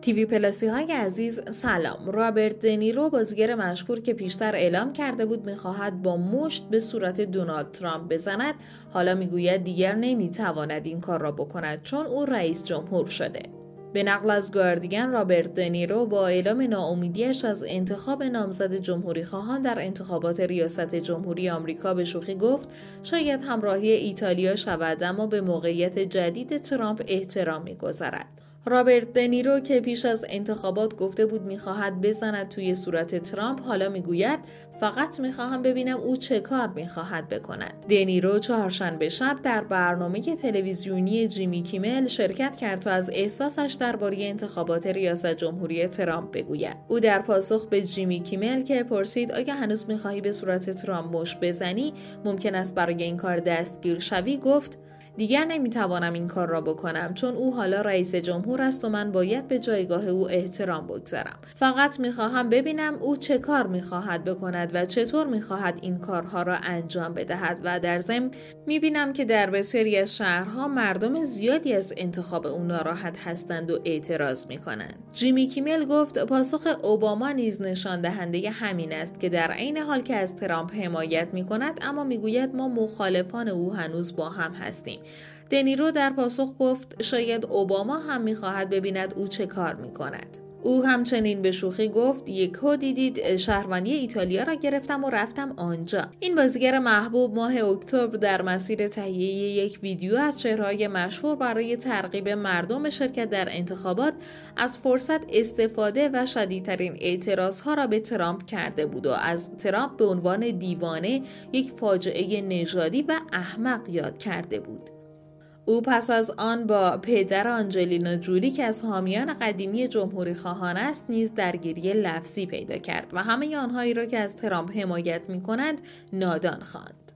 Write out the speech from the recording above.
تیوی پلاسی های عزیز سلام. رابرت دنیرو بازیگر مشهور که پیشتر اعلام کرده بود میخواهد با مشت به صورت دونالد ترامپ بزند، حالا میگوید دیگر نمیتواند این کار را بکند چون او رئیس جمهور شده. به نقل از گاردین، رابرت دنیرو با اعلام ناامیدیش از انتخاب نامزد جمهوری خواهان در انتخابات ریاست جمهوری آمریکا به شوخی گفت شاید همراهی ایتالیا شود، اما به موقعیت جدید ترامپ احترام می‌گذارد. رابرت دنیرو که پیش از انتخابات گفته بود میخواهد بزند توی صورت ترامپ، حالا میگوید فقط میخواهم ببینم او چه کار میخواهد بکند. دنیرو چهارشنبه شب در برنامه تلویزیونی جیمی کیمل شرکت کرد تا از احساسش درباره انتخابات ریاست جمهوری ترامپ بگوید. او در پاسخ به جیمی کیمل که پرسید آیا هنوز میخواهی به صورت ترامپ مشت بزنی، ممکن است برای این کار دستگیر شوی، گفت دیگر نمیتوانم این کار را بکنم چون او حالا رئیس جمهور است و من باید به جایگاه او احترام بگذارم. فقط میخواهم ببینم او چه کار میخواهد بکند و چطور میخواهد این کارها را انجام بدهد و در ضمن میبینم که در بسیاری از شهرها مردم زیادی از انتخاب او ناراحت هستند و اعتراض میکنند. جیمی کیمل گفت پاسخ اوباما نیز نشان دهنده همین است که در عین حال که از ترامپ حمایت میکند اما میگوید ما مخالفان او هنوز با هم هستیم. دنیرو در پاسخ گفت شاید اوباما هم می‌خواهد ببیند او چه کار می‌کند. او همچنین به شوخی گفت یکو دیدید شهروندی ایتالیا را گرفتم و رفتم آنجا. این بازیگر محبوب ماه اکتبر در مسیر تهیه یک ویدیو از چهره‌های مشهور برای ترغیب مردم شرکت در انتخابات از فرصت استفاده و شدیدترین اعتراضها را به ترامپ کرده بود و از ترامپ به عنوان دیوانه، یک فاجعه نژادی و احمق یاد کرده بود. او پس از آن با پدر آنجلینا جولی که از حامیان قدیمی جمهوری خواهان است نیز درگیری لفظی پیدا کرد و همه آنهایی را که از ترامپ حمایت می‌کنند نادان خواند.